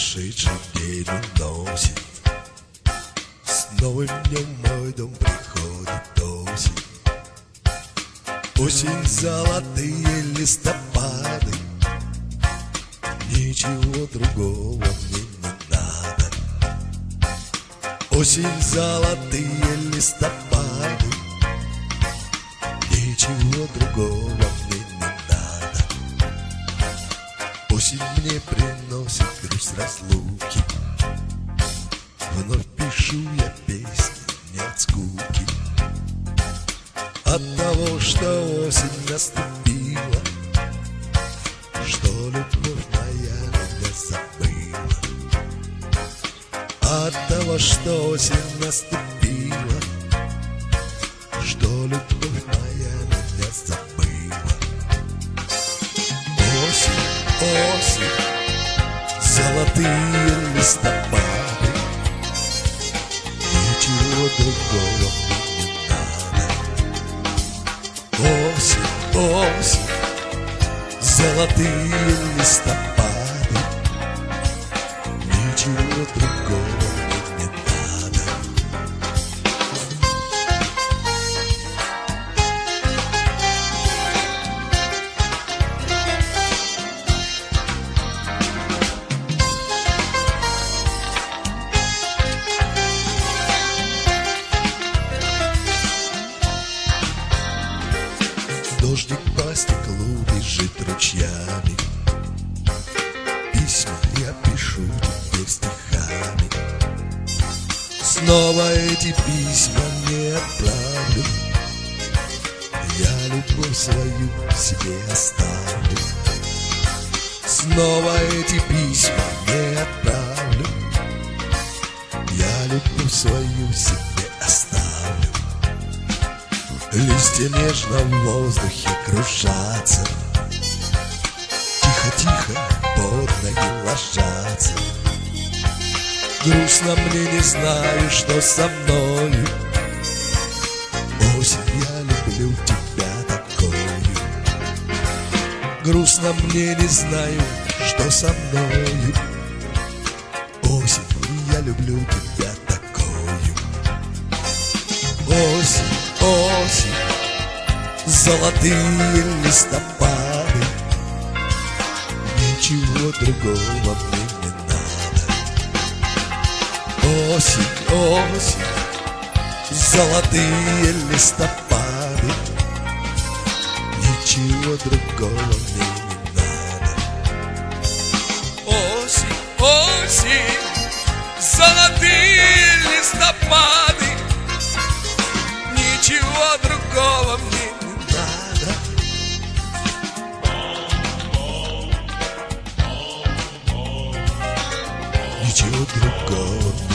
прошедший день уносит. С новым днем мой дом приходит осень. Осень, золотые листопады, ничего другого мне не надо. Осень, золотые листопады, ничего другого мне не надо. Осень мне приносит грусть разлуки, вновь пишу я песни не от скуки. От того, что осень наступила, что любовь моя меня забыла. От того, что осень наступила, что любовь моя меня забыла. Осень, осень, золотые листопады, ничего другого мне не надо. Осень, осень, золотые листопады, ничего другого мне не надо. Дождик по стеклу бежит ручьями, письма я пишу теперь стихами. Снова эти письма не отправлю, я любовь свою себе оставлю. Снова эти письма не отправлю, я любовь свою себе оставлю. Листья нежно в воздухе кружатся, тихо-тихо под ноги ложатся. Грустно мне, не знаю, что со мною. Осень, я люблю тебя такую. Грустно мне, не знаю, что со мною. Осень, я люблю тебя такую. Осень, осень, золотые листопады, ничего другого мне не надо. Осень, осень, золотые листопады, ничего другого мне не надо. Осень, осень, золотые листопады, ничего другого мне не надо. Ничего другого.